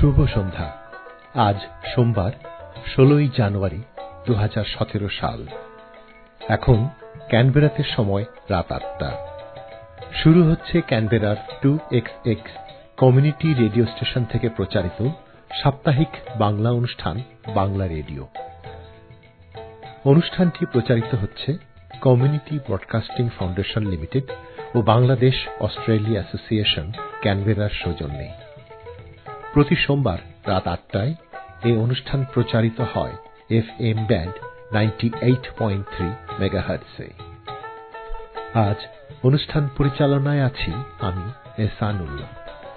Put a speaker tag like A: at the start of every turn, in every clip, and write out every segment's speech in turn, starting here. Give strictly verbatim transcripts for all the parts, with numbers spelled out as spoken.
A: শুভ সন্ধ্যা। আজ সোমবার ষোলোই জানুয়ারি দু হাজার সতেরো সাল। এখন ক্যানবেরাতে সময় রাত আটটা। শুরু হচ্ছে ক্যানবেরার two X X community radio station থেকে প্রচারিত সাপ্তাহিক বাংলা অনুষ্ঠান বাংলা রেডিও। অনুষ্ঠানটি প্রচারিত হচ্ছে কমিউনিটি ব্রডকাস্টিং ফাউন্ডেশন লিমিটেড ও বাংলাদেশ অস্ট্রেলিয়া অ্যাসোসিয়েশন ক্যানবেরার সৌজন্যে। প্রতি সোমবার রাত আটটায় এই অনুষ্ঠান প্রচারিত হয় F M band ninety eight point three মেগাহার্টজে। আজ অনুষ্ঠান পরিচালনায় আছি আমি এহসানুল্লাহ।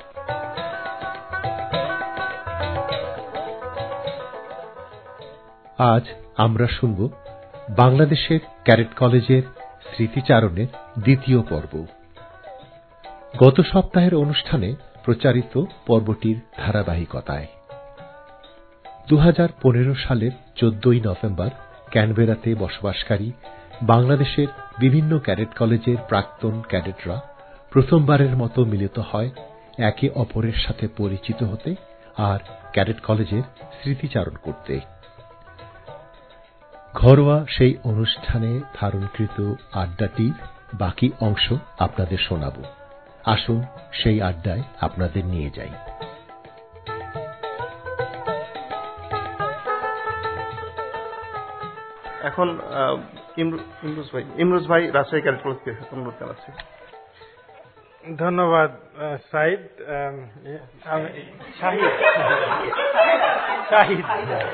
A: আজ আমরা শুনব বাংলাদেশের ক্যাডেট কলেজের স্মৃতিচারণের দ্বিতীয় পর্ব। গত সপ্তাহের অনুষ্ঠানে প্রচারিত পর্বটির ধারাবাহিকতায় দু হাজার পনেরো সালের চোদ্দই নভেম্বর ক্যানবেরাতে বসবাসকারী বাংলাদেশের বিভিন্ন ক্যাডেট কলেজের প্রাক্তন ক্যাডেটরা প্রথমবারের মতো মিলিত হয় একে অপরের সাথে পরিচিত হতে আর ক্যাডেট কলেজের স্মৃতিচারণ করতে। ঘরোয়া সেই অনুষ্ঠানে ধারণকৃত আড্ডাটির বাকি অংশ আপনাদের শোনাব। আসুন সেই আড্ডায় আপনাদের নিয়ে যাই।
B: এখন ইমরুজ ভাই ইমরুজ ভাই রাজশাহী ক্যাডেট কলেজ থেকে অনুরোধ জানাচ্ছি।
C: ধন্যবাদ সাইদ। শাহিদ শাহিদ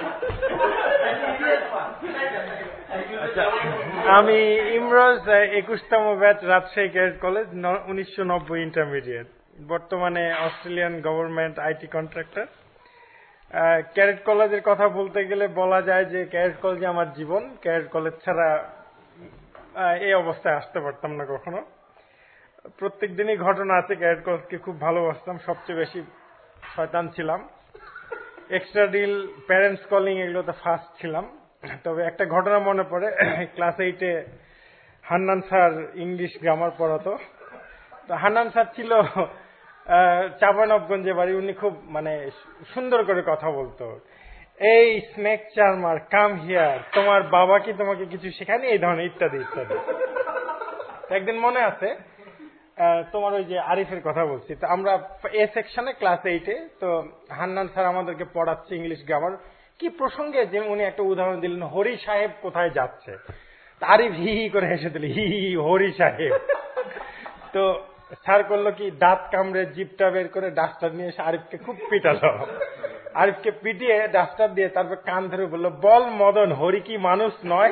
C: আচ্ছা, আমি ইমরোজ, একুশতম ব্যাচ, রাজশাহী ক্যাডেট কলেজ, উনিশশো নব্বই ইন্টারমিডিয়েট, বর্তমানে Australian government IT contractor. Cadet কলেজের কথা বলতে গেলে বলা যায় যে ক্যাডেট কলেজে আমার জীবন। ক্যাডেট কলেজ ছাড়া এই অবস্থায় আসতে পারতাম না কখনো। প্রত্যেক দিনই ঘটনা আছে। ক্যাডেট কলেজকে খুব ভালোবাসতাম, সবচেয়ে বেশি শয়তান ছিলাম। এক্সট্রা ডিল, প্যারেন্টস কলিং, এগুলোতে ফার্স্ট ছিলাম। তবে একটা ঘটনা মনে পড়ে, ক্লাস এইটে হান্নান স্যার ইংলিশ গ্রামার পড়াতো। তো হান্নান স্যার ছিল চাঁপানবগঞ্জে বাড়ি। উনি খুব মানে সুন্দর করে কথা বলতো। এই স্নেক চার্মার, কাম হিয়ার, তোমার বাবা কি তোমাকে কিছু শেখায়নি, এই ধরনের ইত্যাদি ইত্যাদি। একদিন মনে আছে, তোমার ওই যে আরিফের কথা বলছি, তো আমরা এ সেকশনে ক্লাস এইটে, তো হান্নান স্যার আমাদেরকে পড়াচ্ছে ইংলিশ গ্রামার। কি প্রসঙ্গে যে উনি একটা উদাহরণ দিলেন, হরি সাহেব কোথায় যাচ্ছে। আরিফ হি হি করে হেসে দিল, হি হি হরি সাহেব। তো স্যার করলো কি, দাঁত কামড়ে জিপটা বের করে ডাস্টার নিয়ে এসে আরিফকে খুব পিটালো। আরিফকে পিটিয়ে ডাস্টার দিয়ে তারপর কান ধরে বললো, বল মদন, হরি কি মানুষ নয়?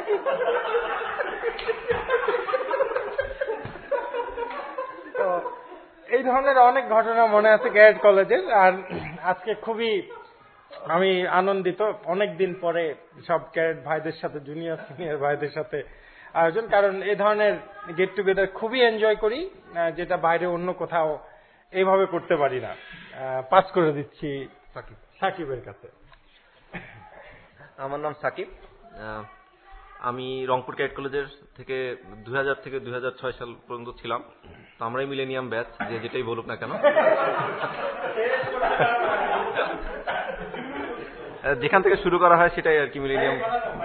C: তো এই ধরনের অনেক ঘটনা মনে আছে ক্যাডেট কলেজের। আর আজকে খুবই আমি আনন্দিত, অনেকদিন পরে সব ক্যাডেট ভাইদের সাথে, জুনিয়র সিনিয়র ভাইদের সাথে আয়োজন। কারণ এই ধরনের গেট টুগেদার খুবই এনজয় করি, যেটা বাইরে অন্য কোথাও এইভাবে করতে পারি না। পাস করে দিচ্ছি সাকিব সাকিবের কাছে।
D: আমার নাম সাকিব। আমি রংপুর ক্যাডেট কলেজের থেকে দুই হাজার থেকে দুই হাজার ছয় সাল পর্যন্ত ছিলাম। তো আমরাই মিলেনিয়াম ব্যাচ, যে যেটাই বলুক না কেন। যেখান থেকে শুরু করা হয় সেটাই আর কি মিলেনিয়াম।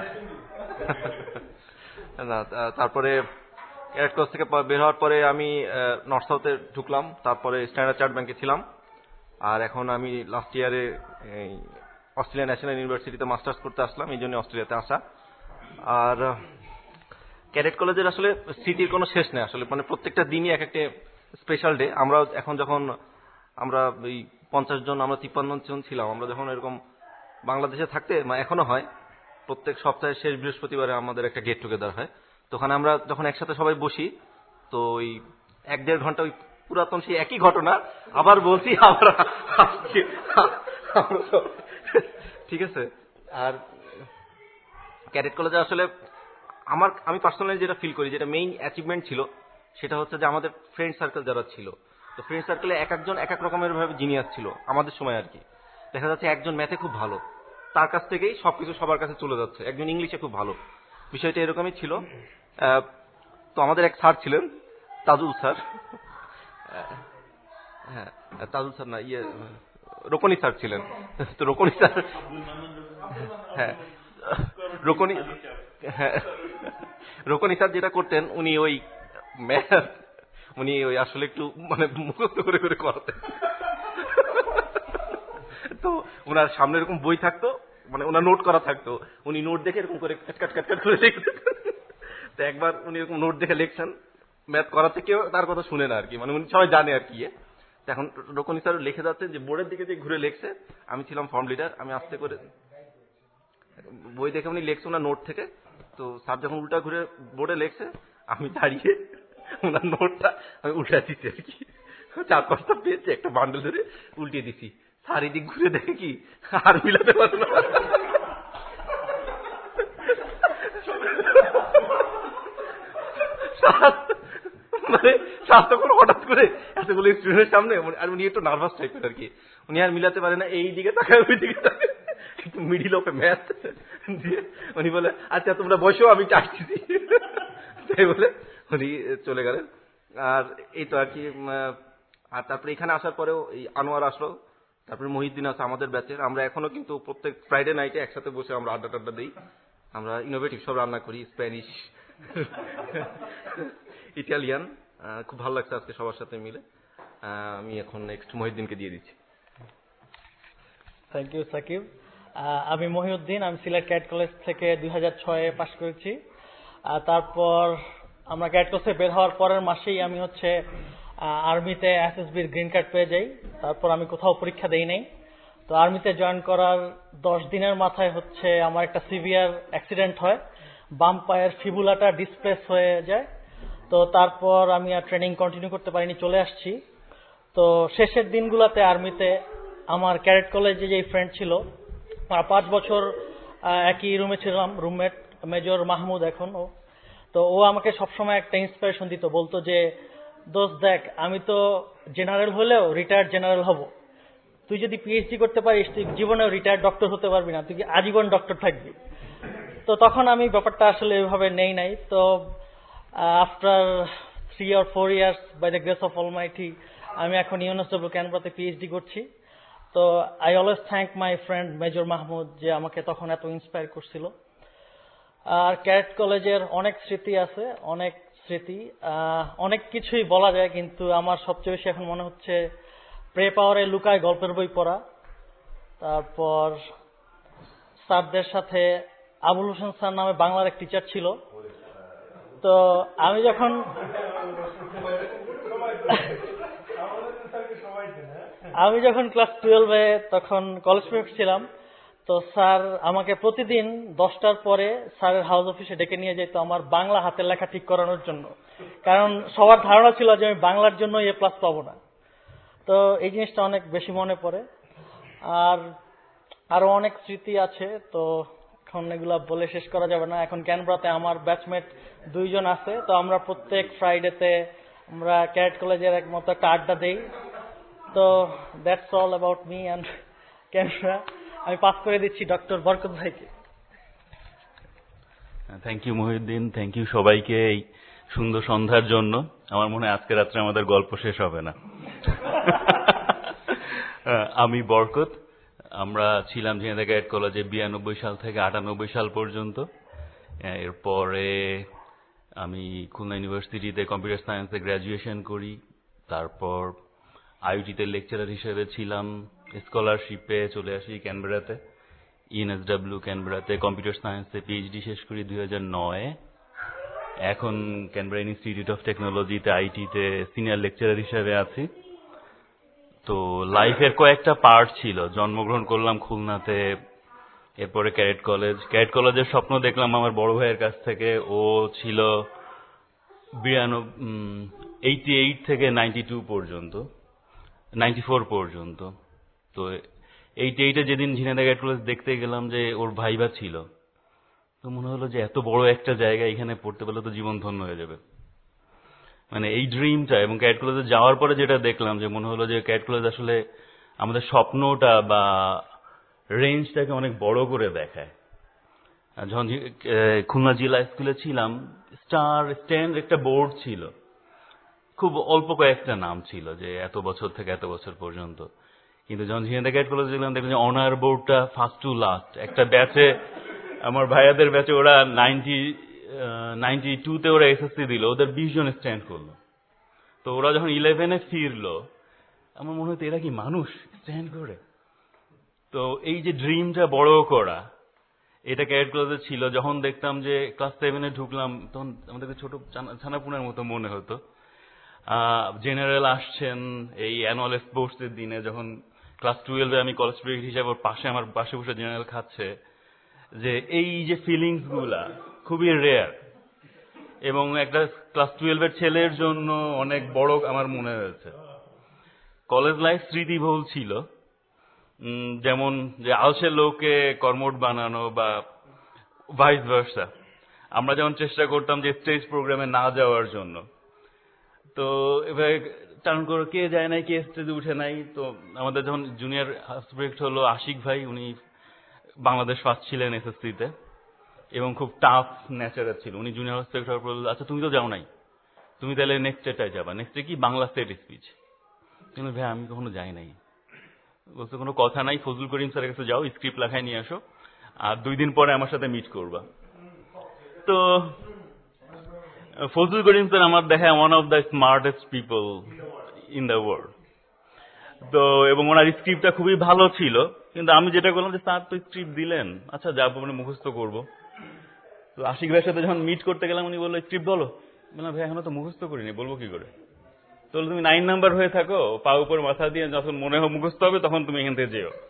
D: না, তারপরে ক্যাডেট কলেজ থেকে বের হওয়ার পরে আমি নর্থ সাউথে ঢুকলাম, তারপরে স্ট্যান্ডার্ড চার্টার্ড ব্যাংকে ছিলাম। আর এখন আমি লাস্ট ইয়ারে অস্ট্রেলিয়া ন্যাশনাল ইউনিভার্সিটিতে মাস্টার্স করতে আসলাম, এই জন্য অস্ট্রেলিয়াতে আসা। আর ক্যাডেট কলেজের আসলে স্মৃতির কোনো শেষ নেই আসলে, মানে প্রত্যেকটা দিনই এক একটা স্পেশাল ডে। আমরা এখন যখন আমরা এই পঞ্চাশ জন, আমরা তিপ্পান্ন জন ছিলাম, আমরা যখন এরকম বাংলাদেশে থাকতে এখনো হয়, প্রত্যেক সপ্তাহের শেষ বৃহস্পতিবারে আমাদের একটা গেট টুগেদার হয়। তো ওখানে আমরা যখন একসাথে সবাই বসি, তো ওই এক দেড় ঘন্টা ওই পুরাতন সেই একই ঘটনা আবার বলছি আমরা। ঠিক আছে। আর ক্যাডেট কলেজে আসলে আমার আমি পার্সোনালি যেটা ফিল করি, যেটা মেইন অ্যাচিভমেন্ট ছিল, সেটা হচ্ছে যে আমাদের ফ্রেন্ড সার্কেল যারা ছিল, তো ফ্রেন্ড সার্কেলে এক একজন এক এক রকমের ভাবে জিনিয়াস ছিল আমাদের সময় আর কি। দেখা যাচ্ছে একজন ম্যাথে খুব ভালো, তার কাছ থেকেই সবকিছু সবার কাছে চলে যাচ্ছে। একজন ইংলিশে খুব ভালো, বিষয়টা এরকমই ছিল। তো আমাদের এক স্যার ছিলেন, তাজুল স্যার। হ্যাঁ, তাজুল স্যার না, ইয়ে রোকনি স্যার ছিলেন। তো রোকনি স্যার, হ্যাঁ রোকনি, হ্যাঁ রোকনি স্যার যেটা করতেন, উনি ওই ম্যাথ উনি ওই আসলে একটু মানে মুখস্থ করে করে করাতেন। তো ওনার সামনে এরকম বই থাকতো, মানে ওনার নোট করা থাকতো, উনি নোট দেখে এরকম করে কাট কাট কাট করে লিখতেন। তো একবার উনি এরকম নোট দেখে লিখছেন, ম্যাথ করাতে কেউ তার কথা শুনে না আর কি, মানে উনি সবাই জানে আর কি। এখন রোকনি স্যার লিখে যাচ্ছে যে বোর্ডের দিকে যে ঘুরে লিখছে, আমি ছিলাম ফর্ম লিডার, আমি আস্তে করে বই দেখে উনি লিখছে ওনার নোট থেকে। তো স্যার যখন উল্টা ঘুরে বোর্ডে লিখছে, আমি দাঁড়িয়ে ওনার নোটটা আমি উল্টা দিচ্ছি আর কি, চার পাঁচটা পেয়েছে একটা বান্ডেল ধরে উল্টিয়ে দিছি। স্যার এদিক ঘুরে দেখে কি আর মিলাতে পারে না, মানে স্যার তখন হঠাৎ করে এতগুলো স্টুডেন্টের সামনে, আর উনি একটু নার্ভাস টাইপের আর কি, উনি আর মিলাতে পারে না, এই দিকে তাকায় ওই দিকে তাকায়, একটু মিডিল অফে ম্যাথ দিয়ে উনি বলে আচ্ছা তোমরা বসো আমি চাচ্ছি, তাই বলে উনি চলে গেলেন। আর এই তো আর কি। আর তারপরে এখানে আসার পরেও এই আনোয়ার আসলো, তারপরে মহিউদ্দিন আছে আমাদের ব্যাচের। আমরা এখনো কিন্তু প্রত্যেক ফ্রাইডে নাইটে একসাথে বসে আমরা আড্ডা টাড্ডা দিই। আমরা ইনোভেটিভ সব রান্না করি, স্প্যানিশ, ইটালিয়ান। খুব ভালো লাগছে আজকে সবার সাথে মিলে। আমি এখন নেক্সট মহিউদ্দিনকে দিয়ে দিচ্ছি।
E: Thank you Sakib. আমি মহিউদ্দিন, আমি সিলেট ক্যাট কলেজ থেকে দুই হাজার ছয়ে পাশ করেছি। তারপর আমরা ক্যাট কলেজে বের হওয়ার পরের মাসেই আমি হচ্ছে আর্মিতে এসএসবির গ্রিন কার্ড পেয়ে যাই। তারপর আমি কোথাও পরীক্ষা দেই নাই। তো আর্মিতে জয়েন করার দশ দিনের মাথায় হচ্ছে আমার একটা সিভিয়ার অ্যাক্সিডেন্ট হয়, বাম পায়ের ফিবুলাটা ডিসপ্লেস হয়ে যায়। তো তারপর আমি আর ট্রেনিং কন্টিনিউ করতে পারিনি, চলে আসছি। তো শেষের দিনগুলোতে আর্মিতে আমার ক্যাডেট কলেজে যে ফ্রেন্ড ছিল, পাঁচ বছর একই রুমে ছিলাম, রুমমেট মেজর মাহমুদ এখন ও। তো ও আমাকে সবসময় একটা ইন্সপিরেশন দিত, বলতো যে দোস্ত দেখ, আমি তো জেনারেল হলেও রিটায়ার্ড জেনারেল হব, তুই যদি পিএইচডি করতে পারিস তুই জীবনেও রিটায়ার্ড ডক্টর হতে পারবি না, তুই কি আজীবন ডক্টর থাকবি। তো তখন আমি ব্যাপারটা আসলে এভাবে নেই নাই। তো after three or four years by the grace of almighty আমি এখন ইউএনএসডব্লিউ ক্যানবেরাতে পিএইচডি করছি। তো I always thank my friend major Mahmud যে আমাকে তখন এত ইন্সপায়ার করছিল। আর ক্যাডেট কলেজের অনেক স্মৃতি আছে, অনেক স্মৃতি, অনেক কিছুই বলা যায়, কিন্তু আমার সবচেয়ে বেশি এখন মনে হচ্ছে প্রে পাওয়ারে লুকায় গল্পের বই পড়া। তারপর স্যারদের সাথে, আবুল হোসেন স্যার নামে বাংলার এক টিচার ছিল। তো আমি যখন আমি যখন ক্লাস টুয়েলভে তখন কলেজ স্টুডেন্ট ছিলাম, তো স্যার আমাকে প্রতিদিন দশটার পরে স্যারের হাউস অফিসে ডেকে নিয়ে যেত আমার বাংলা হাতের লেখা ঠিক করানোর জন্য, কারণ সবার ধারণা ছিল যে আমি বাংলার জন্য এ প্লাস পাবো না। তো এই জিনিসটা অনেক বেশি মনে পড়ে। আর আরো অনেক স্মৃতি আছে, তো এখন এগুলা বলে শেষ করা যাবে না। এখন ক্যানবেরাতে আমার ব্যাচমেট দুইজন আছে, তো আমরা প্রত্যেক ফ্রাইডেতে আমরা ক্যাডেট কলেজের এক মতো একটা আড্ডা দেই। তো that's all about me and Canberra. আমি পাস করে দিচ্ছি ডক্টর বরকত ভাইকে।
F: Thank you Mohiuddin, thank you সবাইকে এই সুন্দর সন্ধ্যার জন্য। আমার মনে হয় আজকে রাত্রে আমাদের গল্প শেষ হবে না। আমি বরকত, আমরা ছিলাম ঝিনাইদহ ক্যাডেট কলেজে বিরানব্বই সাল থেকে আটানব্বই সাল পর্যন্ত। এরপরে আমি খুলনা ইউনিভার্সিটিতে কম্পিউটার সায়েন্সে গ্র্যাজুয়েশন করি। তারপর আইইউটিতে লেকচারার হিসেবে ছিলাম, স্কলারশিপে চলে আসি ক্যানবেরাতে, ইউএনএসডব্লিউ ক্যানবেরাতে কম্পিউটার সায়েন্সে পিএইচডি শেষ করি দুই হাজার নয়। এখন ক্যানবেরা ইনস্টিটিউট অফ টেকনোলজিতে আইটিতে সিনিয়র লেকচারার হিসেবে আছি। তো লাইফের কয়েকটা পার্ট ছিল, জন্মগ্রহণ করলাম খুলনাতে, এরপরে ক্যাডেট কলেজ। ক্যাডেট কলেজের স্বপ্ন দেখলাম আমার বড় ভাইয়ের কাছ থেকে, ও ছিল এইটি এইট থেকে নাইনটি টু পর্যন্ত, নাইনটি ফোর পর্যন্ত। তো এইটি এইটে যেদিন ঝিনাইদহ ক্যাডেট কলেজ দেখতে গেলাম যে ওর ভাইবা ছিল, তো মনে হলো যে এত বড় একটা জায়গা, এখানে পড়তে পারলে তো জীবন ধন্য হয়ে যাবে। মানে এই ড্রিমটা, এবং ক্যাডেট কলেজে যাওয়ার পরে যেটা দেখলাম যে মনে হলো যে ক্যাডেট কলেজ আসলে আমাদের স্বপ্নটা বা রেঞ্জটাকে অনেক বড় করে দেখায়। যখন খুলনা জেলা স্কুলে ছিলাম, স্টার স্ট্যান্ড একটা বোর্ড ছিল, খুব অল্প কয়েকটা নাম ছিল যে এত বছর থেকে এত বছর পর্যন্ত। কিন্তু যখন ঝিনাইদহ ক্যাডেট কলেজে গেলাম দেখলাম যে অনার বোর্ডটা ফার্স্ট টু লাস্ট। একটা ব্যাচে আমার ভাইয়াদের ব্যাচে ওরা নাইনটি নাইনটি টুতে ওরা এসএসসি দিল, ওদের বিশ জন স্ট্যান্ড করলো। তো ওরা যখন ইলেভেনে ফিরলো আমার মনে হতো এরা কি মানুষ স্ট্যান্ড করে। তো এই যে ড্রিমটা বড় করা এটা ক্যাডেট কলেজে ছিল। যখন দেখতাম যে ক্লাস সেভেনে ঢুকলাম তখন আমাদেরকে ছোট ছানাপুনার মতো মনে হতো। জেনারেল আসছেন এই অ্যানুয়াল স্পোর্টসের দিনে, যখন ক্লাস টুয়েলভে আমি কলেজ স্টুডেন্ট হিসাবে ওর পাশে আমার পাশে বসে জেনারেল খাচ্ছে, যে এই যে ফিলিংস গুলা খুবই রেয়ার এবং একটা ক্লাস টুয়েলভের ছেলের জন্য অনেক বড় আমার মনে হয়েছে। কলেজ লাইফ স্মৃতিবহুল ছিল, যেমন যে আলসে লোককে কর্মঠ বানানো বা ভাইস ভার্সা। আমরা যেমন চেষ্টা করতাম যে স্টেজ প্রোগ্রামে না যাওয়ার জন্য, তো এভাবে টার্ন করে কে যায় নাই, কে স্টেজে উঠে নাই। তো আমাদের যখন জুনিয়র হাউসব্রেক্ট হলো আশিক ভাই, উনি বাংলাদেশ ফার্স্ট ছিলেন এসএসসিতে এবং খুব টাফ নেচারের ছিল। উনি জুনিয়র হাউসব্রেক্ট হওয়ার পর আচ্ছা তুমি তো যাও নাই, তুমি তাহলে নেক্সট এটাই যাবা, নেক্সটে কি বাংলা স্টেট স্পিচ। কিন্তু ভাই আমি কখনো যাই নাই। বলছে কোনো কথা নাই, ফজলুল করিম স্যারের কাছে যাও, স্ক্রিপ্ট লেখায় নিয়ে আসো, আর দুই দিন পরে আমার সাথে মিট করবা। তো ফজলুল করিম স্যার আমার দেখা one of the smartest people in the world. তো এবং ওনার স্ক্রিপ্টটা খুবই ভালো ছিল, কিন্তু আমি যেটা করলাম যে স্যার তো স্ক্রিপ্ট দিলেন, আচ্ছা যাবো মানে মুখস্থ করবো। তো আশিক ভাইয়ের সাথে যখন মিট করতে গেলাম উনি বললো স্ক্রিপ্ট বলো। বললাম ভাই এখনো তো মুখস্থ করিনি, বলবো কি করে। তো তুমি নাইন নাম্বার হয়ে থাকো, পা উপর মাথা দিয়ে যখন মনে হয় মুখস্থ হবে তখন তুমি এখান থেকে যেও।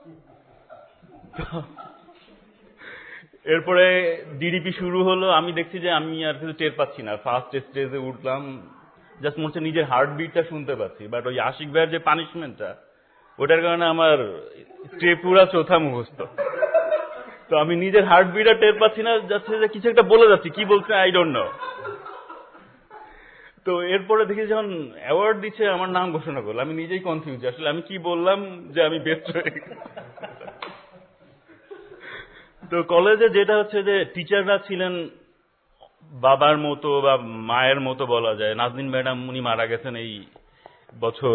F: এরপরে ডিডিপি শুরু হলো, আমি দেখছি যে আমি আর কিছু টের পাচ্ছি না। ফার্স্ট স্টেজে উঠলাম, জাস্ট মনে হচ্ছে নিজের হার্টবিটটা শুনতে পাচ্ছি, বাট ওই আশিক ভাইয়ের যে পানিশমেন্টটা ওটার কারণে আমার স্টেপ পুরা চৌথা মুখস্থ। তো আমি নিজের হার্টবিটটা টের পাচ্ছি না, যাচ্ছে যে কিছু একটা বলে যাচ্ছি, কি বলছে আই ডোন্ট নো। তো এরপরে দেখি যখন অ্যাওয়ার্ড দিচ্ছে আমার নাম ঘোষণা করলো, আমি নিজেই কনফিউজ আসলে আমি কি বললাম যে আমি বেস্ট হয়ে। তো কলেজে যেটা হচ্ছে যে টিচাররা ছিলেন বাবার মতো বা মায়ের মতো বলা যায়। নাজনীন ম্যাডাম উনি মারা গেছেন এই বছর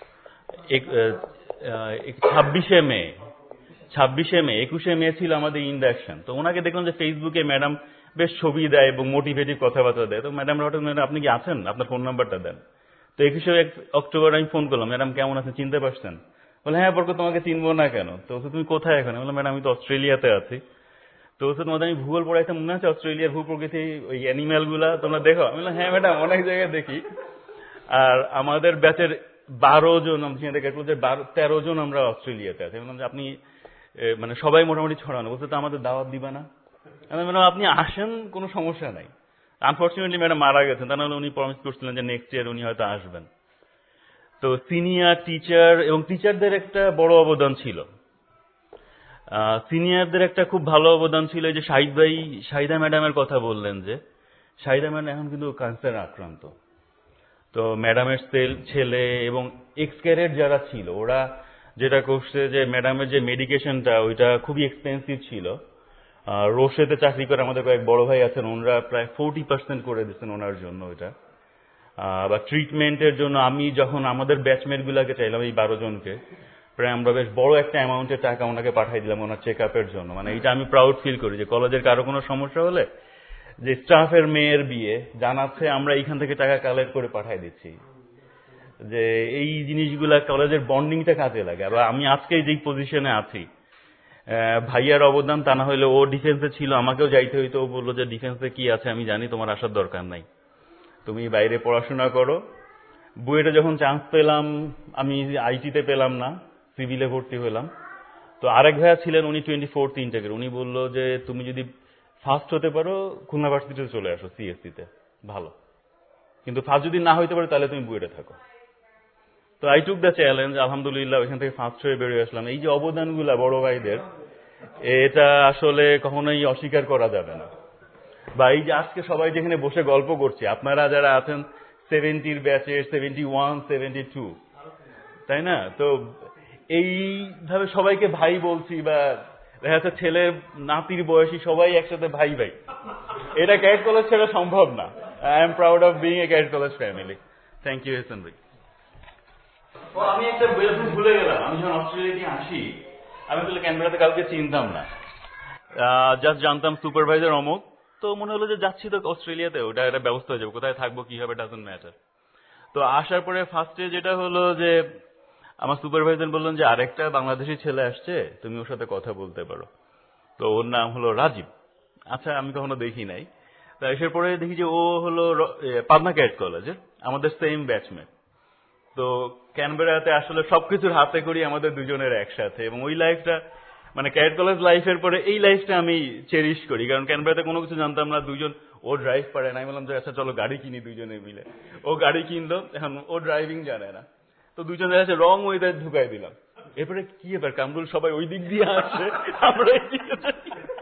F: ছাব্বিশে মে ছাব্বিশে মে একুশে মে ছিল আমাদের ইন্ডাকশন। তো ওনাকে দেখলাম যে ফেসবুকে ম্যাডাম বেশ ছবি দেয় এবং মোটিভেটিভ কথাবার্তা দেয়। তো ম্যাডাম হঠাৎ ম্যাডাম আপনি কি আছেন, আপনার ফোন নাম্বারটা দেন। তো একুশে অক্টোবর আমি ফোন করলাম, ম্যাডাম কেমন আছেন, চিনতে পারছেন। বলে হ্যাঁ বরকত তোমাকে চিনবো না কেন। তো তুমি কোথায় এখন। বললাম ম্যাডাম আমি তো অস্ট্রেলিয়াতে আছি। তো তোমাদের আমি ভূগোল পড়াইতে মনে আছে অস্ট্রেলিয়ার ভূপ্রকৃতি ওই অ্যানিম্যাল গুলা তোমরা দেখো। আমি বললাম হ্যাঁ ম্যাডাম অনেক জায়গায় দেখি। আর আমাদের ব্যাচের বারো জন বারো তেরো জন আমরা অস্ট্রেলিয়াতে আছি। বললাম যে আপনি মানে সবাই মোটামুটি ছড়ানো। বলতে তো আমাদের দাওয়াত দিবা না। ম্যাডাম আপনি আসেন, কোনো সমস্যা নাই। আনফর্চুনেটলি ম্যাডাম মারা গেছেন, তা নাহলে উনি প্রমিস করছিলেন যে নেক্সট ইয়ার উনি হয়তো আসবেন। তো সিনিয়র টিচার এবং টিচারদের একটা বড় অবদান ছিল। সিনিয়রদের একটা খুব ভালো অবদান ছিল যে শাহিদ ভাই শাহিদা ম্যাডামের কথা বললেন, যে শাহিদা ম্যাডাম এখন কিন্তু ক্যান্সার আক্রান্ত। তো ম্যাডামের ছেলে এবং এক্স ক্যাডেট যারা ছিল ওরা যেটা করছে যে ম্যাডামের যে মেডিকেশনটা ওইটা খুবই এক্সপেন্সিভ ছিল। রোশেতে চাকরি করে আমাদের কয়েক বড় ভাই আছেন, ওনারা প্রায় ফোরটি পার্সেন্ট করে দিচ্ছেন ওনার জন্য ওইটা। বা ট্রিটমেন্টের জন্য আমি যখন আমাদের ব্যাচমেট গুলাকে চাইলাম এই বারো জনকে, প্রায় আমরা বেশ বড় একটা অ্যামাউন্টের টাকা ওনাকে পাঠাই দিলাম ওনার চেক আপের জন্য। মানে এটা আমি প্রাউড ফিল করি যে কলেজের কারো কোনো সমস্যা হলে যে স্টাফের মেয়ের বিয়ে জানাচ্ছে আমরা এইখান থেকে টাকা কালেক্ট করে পাঠাই দিচ্ছি, যে এই জিনিসগুলা কলেজের বন্ডিংটা কাজে লাগে। আর আমি আজকে যেই পজিশনে আছি ভাইয়ার অবদান, তা না হলে ও ডিফেন্সে ছিল, আমাকেও যাইতে হইতো। ও বললো যে ডিফেন্সে কি আছে আমি জানি, তোমার আসার দরকার নাই, তুমি বাইরে পড়াশোনা করো। বুয়েটে যখন চান্স পেলাম আমি আইটিতে পেলাম না, সিভিলে ভর্তি হলাম। তো আরেক ভাইয়া ছিলেন উনি টোয়েন্টি ফোর্থ ইন্টেকের, উনি বললো যে তুমি যদি ফার্স্ট হতে পারো খুলনা ভার্সিটিতে চলে আসো সিএসসিতে, ভালো, কিন্তু ফার্স্ট যদি না হইতে পারো তাহলে তুমি বুয়েটে থাকো। তো আই টুক দ্য চ্যালেঞ্জ, আলহামদুলিল্লাহ ওইখান থেকে ফার্স্ট হয়ে বেরিয়ে আসলাম। এই যে অবদানগুলা বড় ভাইদের, এটা আসলে কখনোই অস্বীকার করা যাবে না। বা এই যে আজকে সবাই যেখানে বসে গল্প করছি, আপনারা যারা আছেন সেভেন্টির ব্যাচের, সেভেন্টি ওয়ান সেভেন্টি টু, তাই না? তো এইভাবে সবাইকে ভাই বলছি, বা দেখা যাচ্ছে ছেলে নাতির বয়সী সবাই একসাথে ভাই ভাই, এটা ক্যাডেট কলেজ ছেড়ে সম্ভব না। I am proud of being a cadet college family. Thank you Hasan ভাই। ও আমি একটা বেলফুল ভুলে গেলাম, আমি যখন অস্ট্রেলিয়া দিয়ে আসি আমি আসলে ক্যানবেরাতে কাউকে চিনতাম না, জাস্ট জানতাম সুপারভাইজার অমুক, তো মনে হলো যে যাচ্ছি তো অস্ট্রেলিয়াতে, ওটা একটা ব্যবস্থা হয়ে যাবে, কোথায় থাকবো কি হবে ডাজন্ট ম্যাটার। তো আসার পরে ফার্স্টে যেটা হলো যে আমার সুপারভাইজার বললেন যে আরেকটা বাংলাদেশি ছেলে আসছে, তুমি ওর সাথে কথা বলতে পারো। তো ওর নাম হলো রাজীব। আচ্ছা, আমি কখনো দেখি নাই। তো এসের পরে দেখি যে ও হলো পাবনা ক্যাট কলেজের আমাদের সেম ব্যাচমেট। তো ক্যানবেরাতে আসলে সবকিছুর হাতে করি আমাদের দুজনের একসাথে, এবং ওই লাইফটা মানে ক্যাট কলেজ লাইফের পরে এই লাইফটা আমি চেরিশ করি, কারণ ক্যানবেরাতে কোনো কিছু জানতাম না, দুজন ও ড্রাইভ পারে না, আমি বললাম যে আচ্ছা চলো গাড়ি কিনি দুজনে মিলে। ও গাড়ি কিনলো, এখন ও ড্রাইভিং জানে না, তো দুজন আছে রং ওয়েতে ঢুকাই দিলাম। এরপরে কি এবার কামরুল সবাই ওই দিক দিয়ে আসছে, আমরা এই দিকে যাই।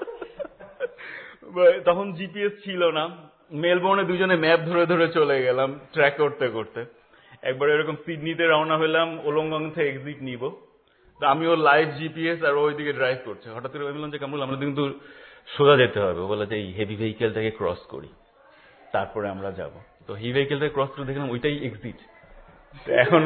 F: তখন জিপিএস ছিল না, মেলবোর্নে দুজনে ম্যাপ ধরে ধরে চলে গেলাম ট্র্যাক করতে করতে। একবার এরকম সিডনিতে রওনা হলাম, ওলংগং থেকে এক্সিট নিব, তো আমি ওর লাইভ জিপিএস আর ওইদিকে ড্রাইভ করছে। হঠাৎ করে বললাম যে কামরুল আমরা কিন্তু সোজা যেতে হবে, বলে যে এই হেভি ভেহিকেলটাকে ক্রস করি তারপরে আমরা যাব। তো হেভি ভেহিকেলটাকে ক্রস করে দেখলাম ওইটাই এক্সিট। এখন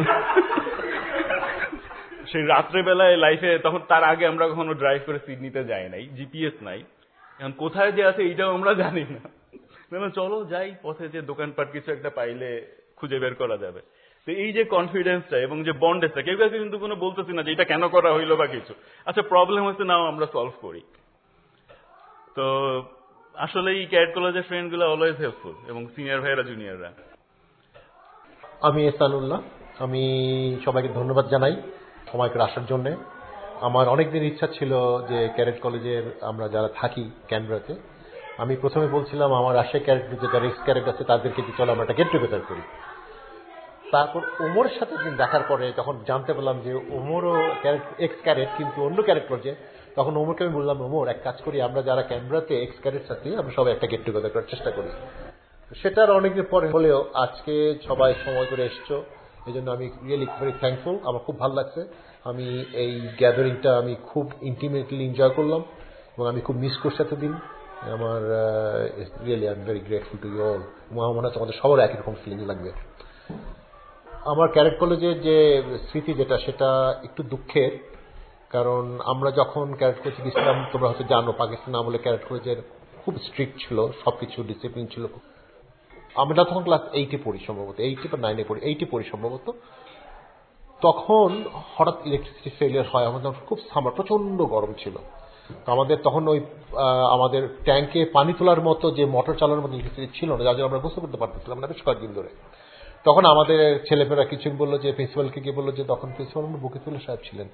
F: সেই রাত্রেবেলায় লাইফে, তখন তার আগে আমরা কখনো ড্রাইভ করে সিডনিতে যাই নাই, জিপিএস নাই, এখন কোথায় যে আছে এইটাও আমরা জানি না। চলো যাই, পথে যে দোকানপাট কিছু একটা পাইলে খুঁজে বের করা যাবে। তো এই যে কনফিডেন্সটা এবং যে বন্ডেসটা, কেউ কাছে কিন্তু কোনো বলতেছি না যে এটা কেন করা হইলো বা কিছু, আচ্ছা প্রবলেম হচ্ছে নাও আমরা সলভ করি। তো আসলে এই ক্যাট কলেজের ফ্রেন্ড গুলো অলওয়েজ হেল্পফুল, এবং সিনিয়র ভাইয়েরা জুনিয়ররা।
A: আমি এহসানুল্লাহ, আমি সবাইকে ধন্যবাদ জানাই সময় করে আসার জন্য। আমার অনেকদিন ইচ্ছা ছিল যে ক্যাডেট কলেজের আমরা যারা থাকি ক্যানবেরাতে, আমি প্রথমে বলছিলাম আমার রাজশাহী ক্যাডেট যারা এক্স ক্যাডেট আছে তাদেরকে চলো আমরা একটা গেট টুগেদার করি। তারপর ওমরের সাথে দিন দেখার পরে যখন জানতে পারলাম যে ওমরও এক্স ক্যাডেট কিন্তু অন্য ক্যাডেট কলেজে, তখন ওমরকে আমি বললাম ওমর এক কাজ করি, আমরা যারা ক্যানবেরাতে এক্স ক্যাডেট আছি আমরা সবাই একটা গেট টুগেদার করার চেষ্টা করি। সেটার অনেকদিন পরে হলেও আজকে সবাই সময় করে এসছো, এই জন্য আমি রিয়েলি ভেরি থ্যাঙ্কফুল। আমার খুব ভালো লাগছে, আমি এই গ্যাদারিংটা আমি খুব ইন্টিমেটলি এনজয় করলাম এবং আমি খুব মিস করছি এতদিন। আমার really I am very grateful to you all. আমার মনে হচ্ছে আমাদের সবার একই রকম ফিলিং লাগবে। আমার ক্যাডেট কলেজের যে স্মৃতি যেটা, সেটা একটু দুঃখের, কারণ আমরা যখন ক্যাডেট কলেজে গেছিলাম, তোমরা হয়তো জানো পাকিস্তান আমলে ক্যাডেট কলেজের খুব স্ট্রিক্ট ছিল, সবকিছু ডিসিপ্লিন ছিল। আমরা তখন ক্লাস এইটে পড়ি সম্ভবত, এইটে বা নাইনে পড়ি, এইটে পড়ি সম্ভবত। তখন হঠাৎ ইলেকট্রিসিটি ফেলিয়ার হয়, আমাদের খুব সামার প্রচন্ড গরম ছিল। তো আমাদের তখন ওই আমাদের ট্যাঙ্কে পানি তোলার মতো যে মোটর চালানোর মতো ইলেকট্রিসিটি ছিল না, যার জন্য আমরা বুঝতে করতে পারতেছিলাম না বেশ কয়েকদিন ধরে। তখন আমাদের ছেলেমেয়েরা কিছু বললো যে প্রিন্সিপালকে গিয়ে বললো যে, তখন প্রিন্সিপাল বকিতুল্লাহ সাহেব ছিলেন,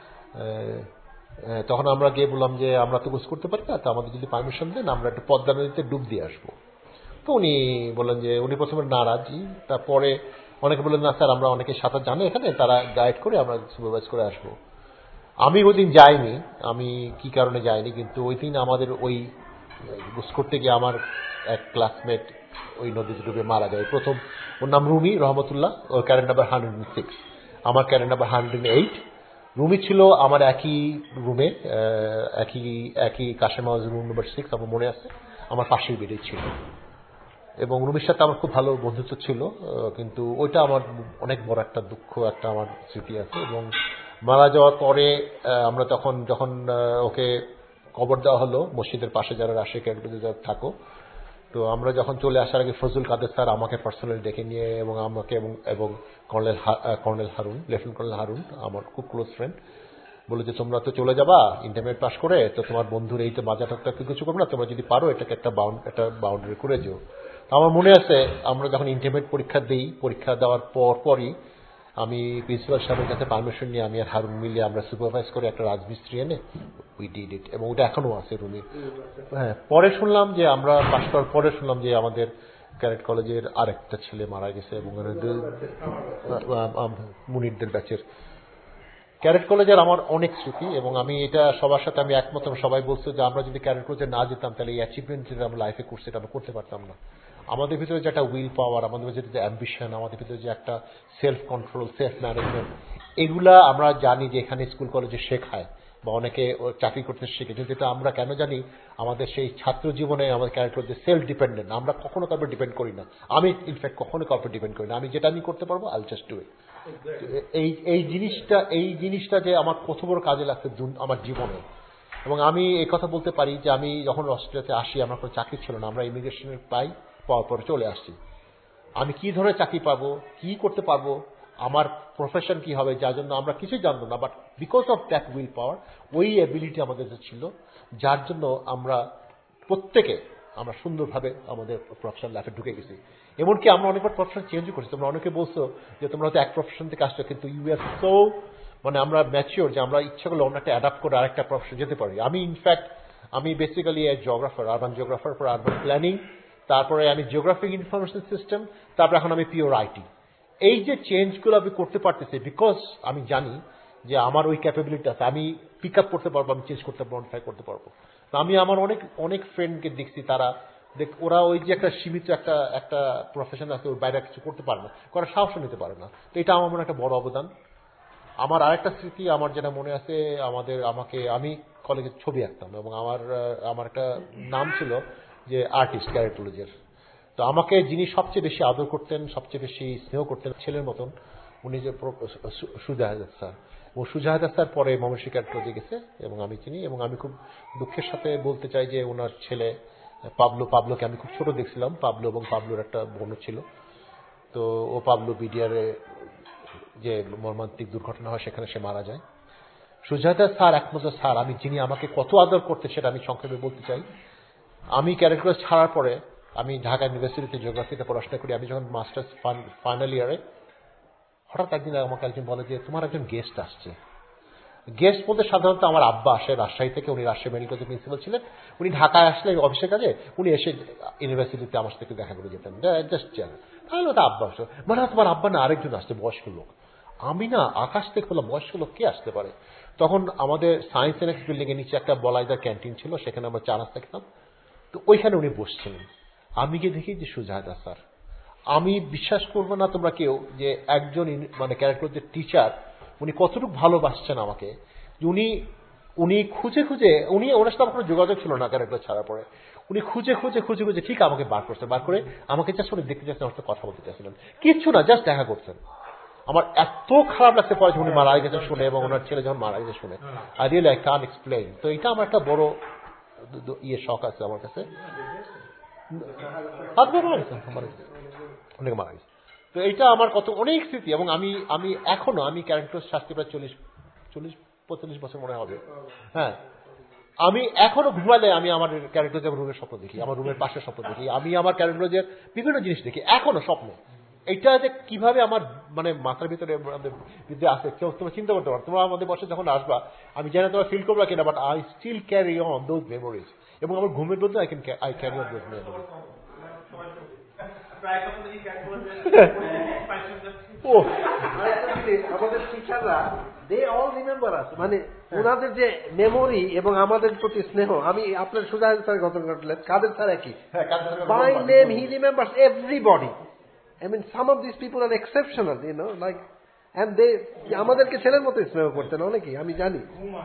A: তখন আমরা গিয়ে বললাম যে আমরা তো গোসল করতে পারি না, তো আমাদের যদি পারমিশন দেন আমরা একটু পদ্মা নদীতে ডুব দিয়ে আসবো। তো উনি বললেন যে, উনি প্রথমে নারাজি, তারপরে অনেকে বললেন না স্যার আমরা অনেকে সাঁতার জানে এখানে, তারা গাইড করে আমরা সুপারভাইজ করে আসবো। আমি ওই দিন যাইনি, আমি কি কারণে যাইনি, কিন্তু ওই দিন আমাদের ওই গোসল করতে গিয়ে আমার এক ক্লাসমেট ওই নদীতে ডুবে মারা যায়। প্রথম ওর নাম রুমি রহমতুল্লাহ, ওর ক্যারেন্ট নাম্বার হান্ড্রেড সিক্স, আমার current number hundred eight. Rumi ছিল আমার একই রুমে, একই একই Kashem house room number six, আমার মনে আছে, আমার পাশেই বেডে ছিল, এবং রুমির সাথে আমার খুব ভালো বন্ধুত্ব ছিল। কিন্তু ওইটা আমার অনেক বড় একটা দুঃখ, একটা আমার স্মৃতি আছে। এবং মারা যাওয়ার পরে আমরা তখন যখন ওকে কবর দেওয়া হলো মসজিদের পাশে, যারা রাজশাহী ক্যাডেটে যারা থাকো, তো আমরা যখন চলে আসার আগে ফজলুল কাদের স্যার আমাকে পার্সোনালি ডেকে নিয়ে এবং আমাকে এবং এবং colonel colonel Harun, lieutenant colonel Harun আমার খুব ক্লোজ ফ্রেন্ড, বলে যে তোমরা তো চলে যাবা ইন্টারমিডিয়েট পাস করে, তো তোমার বন্ধুর এই তো বাজারটা কিছু করবে না, তোমরা যদি পারো এটাকে একটা বাউন্ড একটা বাউন্ডারি করে দিও। আমার মনে আছে আমরা যখন ইন্টারমিডিয়েট পরীক্ষা দিই, পরীক্ষা দেওয়ার পর পরই আমি প্রিন্সিপাল সাহেবের কাছে পারমিশন নিয়ে আমি আর হারুন মিলে আমরা সুপারভাইজ করে একটা রাজমিস্ত্রি এনে উই ডিড ইট, এবং ওটা এখনো আছে রুমে। হ্যাঁ, পরে শুনলাম যে আমরা পাশ করার পরে শুনলাম যে আমাদের ক্যাডেট কলেজের আরেকটা ছেলে মারা গেছে, এবং মুনিরদের ব্যাচের। ক্যাডেট কলেজের আমার অনেক স্মৃতি, এবং আমি এটা সবার সাথে আমি একমত। সবাই বলছে যে আমরা যদি ক্যাডেট কলেজে না যেতাম তাহলে এই অ্যাচিভমেন্ট যেটা আমরা লাইফে করছি এটা আমরা করতে পারতাম না। আমাদের ভিতরে যে একটা উইল পাওয়ার, আমাদের ভিতরে যে অ্যাম্বিশন, আমাদের ভিতরে যে একটা সেলফ কন্ট্রোল, সেলফ ম্যানেজমেন্ট, এগুলা আমরা জানি যে এখানে স্কুল কলেজে শেখায়, বা অনেকে চাকরি করতে শিখেছে, যেটা আমরা কেন জানি আমাদের সেই ছাত্র জীবনে আমাদের ক্যারেক্টার যে সেলফ ডিপেন্ডেন্ট, আমরা কখনো কাউকে ডিপেন্ড করি না। আমি ইনফ্যাক্ট কখনো কাউকে ডিপেন্ড করি না, আমি যেটা আমি করতে পারবো আই জাস্ট ডু ইট। এই এই জিনিসটা এই জিনিসটা যে আমার কত বড় কাজে লাগছে আমার জীবনে। এবং আমি এই কথা বলতে পারি যে আমি যখন অস্ট্রেলিয়াতে আসি, আমার কোনো চাকরি ছিল না, আমরা ইমিগ্রেশনের পাই, পাওয়ার পরে চলে আসছি। আমি কি ধরনের চাকরি পাবো, কি করতে পারবো, আমার প্রফেশন কি হবে, যার জন্য আমরা কিছুই জানতো না, but because of that will power, ওই এবিলিটি আমাদের ছিল, যার জন্য আমরা প্রত্যেকে আমরা সুন্দরভাবে আমাদের প্রফেশনাল লাইফে ঢুকে গেছি। এমনকি আমরা অনেকবার প্রফেশন চেঞ্জও করছি। তোমরা অনেকে বলছো যে তোমরা হয়তো এক প্রফেশন থেকে আসছো, কিন্তু ইউ আর সো মানে আমরা ম্যাচিওর যে আমরা ইচ্ছা করলে অন্য একটা অ্যাডাপ্ট করে আরেকটা প্রফেশন যেতে পারি। আমি ইনফ্যাক্ট আমি বেসিক্যালি জিওগ্রাফার, আরবান জিওগ্রাফার পর আরবান প্ল্যানিং, তারপরে আমি জিওগ্রাফিক ইনফরমেশন সিস্টেম, তারপরে এখন আমি পিওর আইটি। এই যে চেঞ্জগুলো আমি করতে পারতেছি বিকজ আমি জানি যে আমার ওই ক্যাপাবিলিটি আছে, আমি পিক আপ করতে পারবো, আমি চেঞ্জ করতে পারবো, মডিফাই করতে পারবো। তো আমি আমার অনেক অনেক ফ্রেন্ডকে দেখছি, তারা দেখ ওরা ওই যে একটা সীমিত একটা একটা প্রফেশন আছে, ওর বাইরে কিছু করতে পারে না, করার সাহসও নিতে পারে না। তো এটা আমার মনে একটা বড় অবদান। আমার আরেকটা স্মৃতি আমার যেটা মনে আছে, আমাদের আমাকে আমি কলেজে ছবি আঁকতাম এবং আমার আমার একটা নাম ছিল যে আর্টিস্ট ক্যারেক্টোলজির। তো আমাকে যিনি সবচেয়ে বেশি আদর করতেন, সবচেয়ে বেশি স্নেহ করতেন ছেলের মতন, উনি যে সুজাহাদ স্যার। ও সুজাহাদ স্যার পরে ময়মনসিংহ ক্যারেক্টোলজি গেছে এবং আমি চিনি। এবং আমি খুব দুঃখের সাথে বলতে চাই যে ওনার ছেলে পাবলো, পাবলোকে আমি খুব ছোট দেখছিলাম। পাবলো এবং পাবলোর একটা বোন ছিল। তো ও পাবলো বিডিআরে যে মর্মান্তিক দুর্ঘটনা হয় সেখানে সে মারা যায়। সুজাতা স্যার একমাত্র স্যার আমি যিনি আমাকে কত আদর করতে, সেটা আমি সংক্ষেপে বলতে চাই। আমি ক্যারেক্টার ছাড়ার পরে আমি ঢাকা ইউনিভার্সিটিতে জিওগ্রাফিতে পড়াশোনা করি। আমি যখন মাস্টার্স ফাইনাল ইয়ারে, হঠাৎ একদিন আমাকে একজন বলে যে তোমার একজন গেস্ট আসছে। গেস্ট বলতে সাধারণত আমার আব্বা আসে রাজশাহী থেকে, উনি রাজশাহী মেডিকেল কলেজের প্রিন্সিপাল ছিলেন। উনি ঢাকায় আসলে অফিসের কাজে উনি এসে ইউনিভার্সিটিতে আমার সাথে দেখা করে যেতেন, জাস্ট জানেন। তাহলে ওটা আব্বা আসে, মানে তোমার আব্বা না আরেকজন আসছে বয়স্ক লোক। আমি না আকাশ থেকে বললাম বয়স্ক লোক কে আসতে পারে। তখন আমাদের সায়েন্স অ্যান্ড এক্স বিল্ডিং এর নিচে একটা বলাইদার ক্যান্টিন ছিল, সেখানে আমরা চা নাস্তা খেতাম। তো ওইখানে উনি বসছিলেন। আমি গিয়ে দেখি যে সুজাহাদা স্যার। আমি বিশ্বাস করবো না তোমরা কেউ যে একজন মানে ক্যারেক্টার টিচার উনি কতটুকু ভালোবাসছেন আমাকে। উনি উনি খুঁজে খুঁজে উনি ওনার সাথে কোনো যোগাযোগ ছিল না ক্যারেক্টার ছাড়ার পরে। উনি খুঁজে খুঁজে খুঁজে খুঁজে ঠিক আমাকে বার করছেন, বার করে আমাকে জাস্ট উনি দেখতে চাচ্ছেন, আমার সাথে কথা বলতে চাচ্ছিলেন, কিচ্ছু না, জাস্ট দেখা করছেন। আমার এত খারাপ লাগছে পরে উনি মারা গেছেন শুনে এবং ওনার ছেলে যখন মারা গেছে শুনে। I really I can't explain. তো এটা আমার একটা বড় ইয়ে শখ আছে আমার কাছে। অনেকে মারা গেছে। তো এইটা আমার কত অনেক স্মৃতি। এবং আমি আমি এখনো আমি ক্যারেক্টার শাস্তি প্রায় চল্লিশ চল্লিশ পঁয়তাল্লিশ বছর মনে হবে। হ্যাঁ, আমি এখনো ঘুমালে আমি আমার ক্যারেক্টার রুমের স্বপ্ন দেখি, আমার রুমের পাশে স্বপ্ন দেখি, আমি আমার ক্যারেক্টারের বিভিন্ন জিনিস দেখি এখনো স্বপ্ন। এইটা যে কিভাবে আমার মানে মাথার ভিতরে বিদ্যা আছে কেউ তোমরা চিন্তা করতে পারো। তোমরা আমাদের বসে যখন আসবা আমি জানি তোমরা ফিল করবা কিনা, but I still carry on those memories. এবং আমার ঘুমের মধ্যে I can I carry on those memories.
G: আমাদের টিচাররা দে অল রিমেম্বার আস, মানে ওনাদের যে মেমোরি এবং আমাদের প্রতি স্নেহ। আমি আপনার সুজাহাদ স্যার ঘটনা ঘটলেন, কাদের স্যার একই, by name he remembers everybody. I mean, some of these people are exceptional, you know, like, and they, আমাদেরকে ছেলের মতো স্নেহ করতেন অনেকেই, আমি জানি।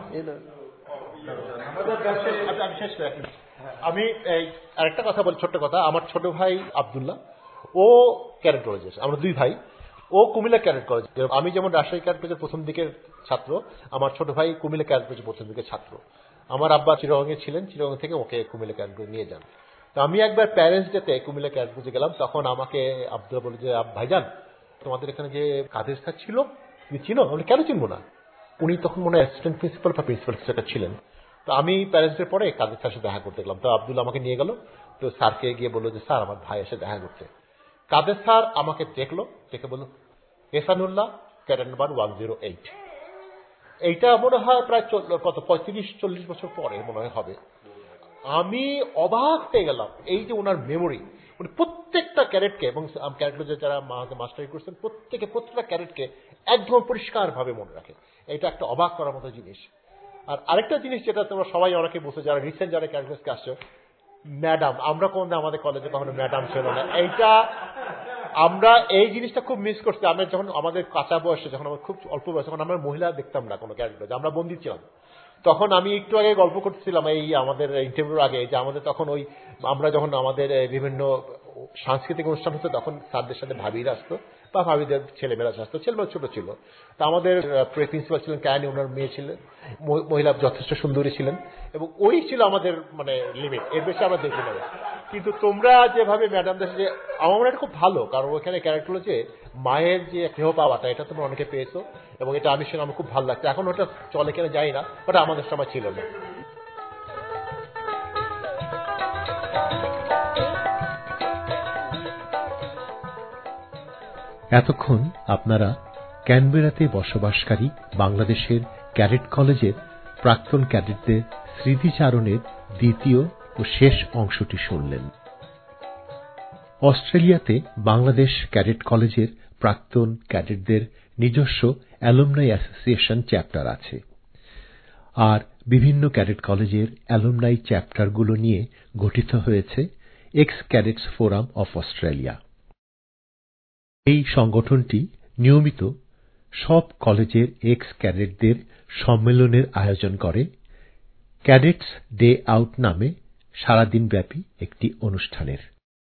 A: আমি এই আরেকটা কথা বলি, ছোট্ট কথা। আমার ছোট ভাই আব্দুল্লাহ, ও ক্যাডেট কলেজে, আমরা দুই ভাই। ও কুমিল্লা ক্যাডেট কলেজ। আমি যেমন রাজশাহী ক্যাডেট কলেজের প্রথম দিকের ছাত্র, আমার ছোট ভাই কুমিল্লা ক্যাডেট কলেজের প্রথম দিকের ছাত্র। আমার আব্বা চিরগঙ্গে ছিলেন, চিরগঙ্গ থেকে ওকে কুমিল্লা ক্যাডেট কলেজে নিয়ে যান। তো আমি একবার প্যারেন্টস ডেতে কুমিল্লা ক্যাডেট কলেজে গেলাম, তখন আমাকে আব্দুল্লাহ বলে যে ভাইজান তোমাদের এখানে যে কাদের স্যার ছিল তুমি চিনো? আমি কেন চিনবো না? উনি তখন মনে হয় অ্যাসিস্ট্যান্ট প্রিন্সিপাল বা প্রিন্সিপাল সেটা ছিলেন। তো আমি প্যারেন্টসের পরে কাদের স্যার সাথে দেখা করতে গেলাম। তো আব্দুল্লাহ আমাকে নিয়ে গেল। তো স্যারকে গিয়ে বললো যে স্যার আমার ভাই এসে দেখা করতে। কাদের স্যার আমাকে দেখলো, দেখে বললো Ehsanullah cadet number one zero eight. এইটা মনে হয় প্রায় কত পঁয়ত্রিশ চল্লিশ বছর পরে মনে হয় হবে। আমি অবাক হয়ে গেলাম এই যে ওনার মেমোরি। উনি প্রত্যেকটা ক্যারেটকে এবং ক্যারেক্টার যারা মাস্টারি করছেন প্রত্যেকে প্রত্যেকটা ক্যারেটকে একদম পরিষ্কার ভাবে মনে রাখে। এটা একটা অবাক করার মতো জিনিস। আর আরেকটা জিনিস যেটা তোমরা সবাই অনেকে বলছো যারা রিসেন্ট যারা ক্যারেক্টারকে আসছো, ম্যাডাম, আমরা কোন আমাদের কলেজে কখনো ম্যাডাম ছিল না। এইটা আমরা এই জিনিসটা খুব মিস করছি। আমরা যখন আমাদের কাঁচা বয়সে, যখন আমার খুব অল্প বয়স, তখন আমরা মহিলা দেখতাম না কোনো ক্যারেক্টার, আমরা বন্দী ছিলাম। তখন আমি একটু আগে গল্প করছিলাম এই আমাদের ইন্টারভিউর আগে যে আমাদের তখন ওই আমরা যখন আমাদের বিভিন্ন সাংস্কৃতিক অনুষ্ঠান হতো তখন স্যারদের সাথে ভাবিরা আসতো বা ভাবিদের ছেলেমেয়েরা আসতো, ছেলেমেয়েরা ছোট ছিল। তা আমাদের প্রিন্সিপাল ছিলেন কায়ানি, ওনার মেয়ে ছিলেন, মহিলা যথেষ্ট সুন্দরী ছিলেন এবং ওই ছিল আমাদের মানে লিমিট, এর বেশি আমরা দেখি না। কিন্তু তোমরা যেভাবে ম্যাডামদের সাথে, আমার মনে হয় খুব ভালো, কারণ ওইখানে ক্যারেক্টার হলো যে মায়ের যে স্নেহ পাওয়াটা এটা তোমরা অনেকে পেয়েছো এবং এটা আমি শুনে আমার খুব ভালো লাগছে। এখন ওটা চলে কিনা যাই না, ওটা আমাদের সময় ছিল না। এতক্ষণ আপনারা ক্যানবেরাতে বসবাসকারী বাংলাদেশের ক্যাডেট কলেজের প্রাক্তন ক্যাডেটদের স্মৃতিচারণের দ্বিতীয় ও শেষ অংশটি শুনলেন। অস্ট্রেলিয়াতে বাংলাদেশ ক্যাডেট কলেজের প্রাক্তন ক্যাডেটদের নিজস্ব অ্যালুমনাই অ্যাসোসিয়েশন চ্যাপ্টার আছে, আর বিভিন্ন ক্যাডেট কলেজের অ্যালুমনাই চ্যাপ্টারগুলো নিয়ে গঠিত হয়েছে ex cadets forum of Australia. এই সংগঠনটি নিয়মিত সব কলেজের এক্স ক্যাডেটদের সম্মেলনের আয়োজন করে ক্যাডেটস ডে আউট নামে সারাদিনব্যাপী একটি অনুষ্ঠানের।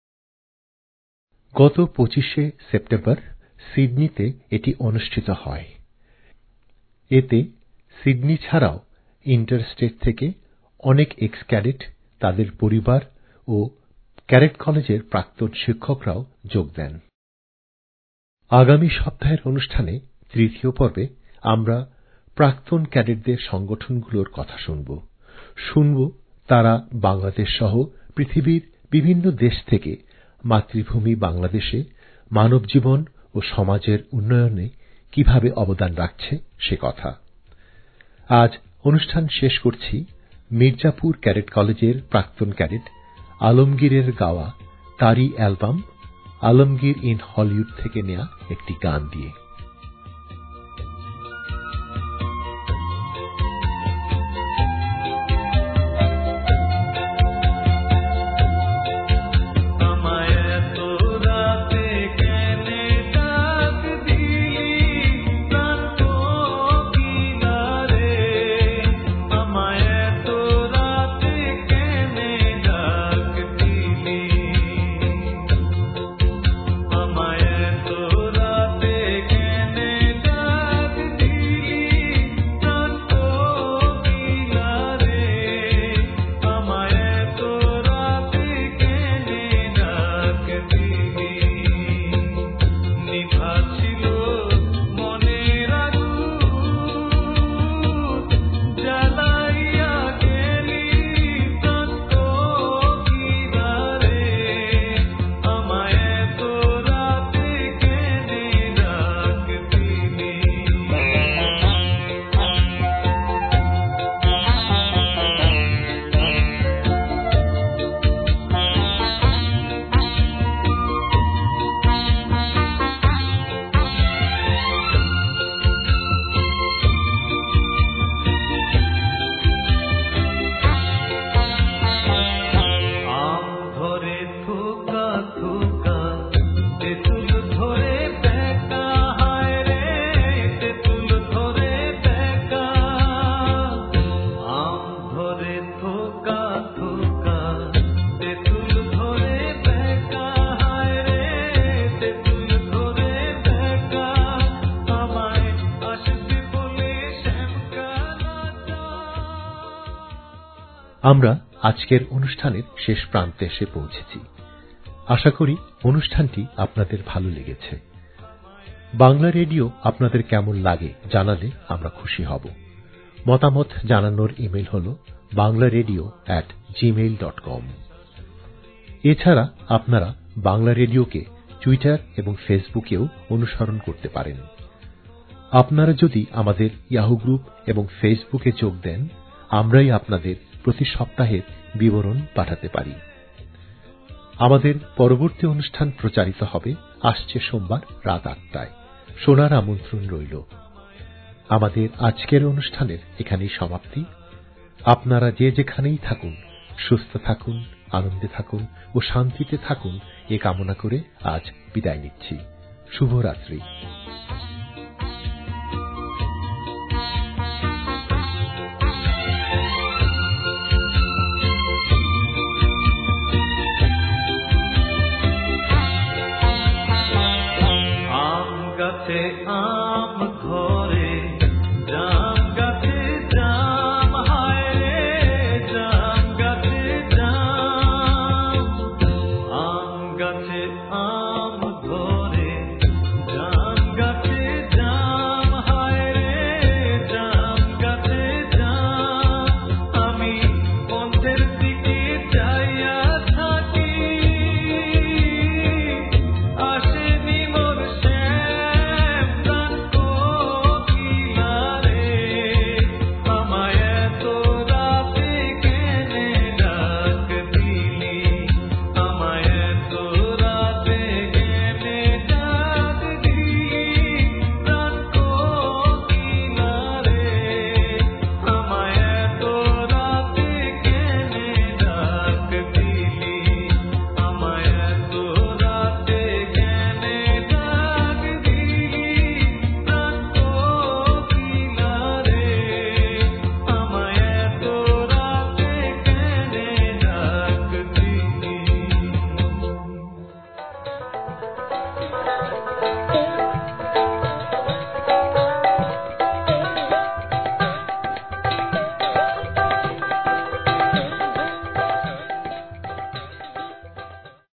A: গত পঁচিশে সেপ্টেম্বর সিডনিতে এটি অনুষ্ঠিত হয়। এতে সিডনি ছাড়াও ইন্টারস্টেট থেকে অনেক এক্স ক্যাডেট, তাদের পরিবার ও ক্যাডেট কলেজের প্রাক্তন শিক্ষকরাও যোগ দেন। আগামী সপ্তাহের অনুষ্ঠানে তৃতীয় পর্বে আমরা প্রাক্তন ক্যাডেটদের সংগঠনগুলোর কথা শুনব। শুনব তারা বাংলাদেশ সহ পৃথিবীর বিভিন্ন দেশ থেকে মাতৃভূমি বাংলাদেশে মানব জীবন ও সমাজের উন্নয়নে কিভাবে অবদান রাখছে সে কথা। আজ অনুষ্ঠান শেষ করছি মির্জাপুর ক্যাডেট কলেজের প্রাক্তন ক্যাডেট আলমগীরের গাওয়া তারই অ্যালবাম আলমগীর ইন হলিউড থেকে নেয়া একটি গান দিয়ে। আমরা আজকের অনুষ্ঠানের শেষ প্রান্তে এসে পৌঁছেছি। আশা করি অনুষ্ঠানটি আপনাদের ভালো লেগেছে। বাংলা রেডিও আপনাদের কেমন লাগে জানালে আমরা খুশি হব। মতামত জানানোর ইমেল হল Bangla radio at Gmail dot com. এছাড়া আপনারা বাংলা রেডিওকে টুইটার এবং ফেসবুকেও অনুসরণ করতে পারেন। আপনারা যদি আমাদের ইয়াহু গ্রুপ এবং ফেসবুকে যোগ দেন, আমরাই আপনাদের প্রতি সপ্তাহের বিবরণ পাঠাতে পারি। আমাদের পরবর্তী অনুষ্ঠান প্রচারিত হবে আসছে সোমবার রাত আটটায়। শোনার আমন্ত্রণ রইল। আমাদের আজকের অনুষ্ঠানের এখানেই সমাপ্তি। আপনারা যে যেখানেই থাকুন সুস্থ থাকুন, আনন্দে থাকুন ও শান্তিতে থাকুন এ কামনা করে আজ বিদায় নিচ্ছি। শুভরাত্রি।
H: গাছে আম খোর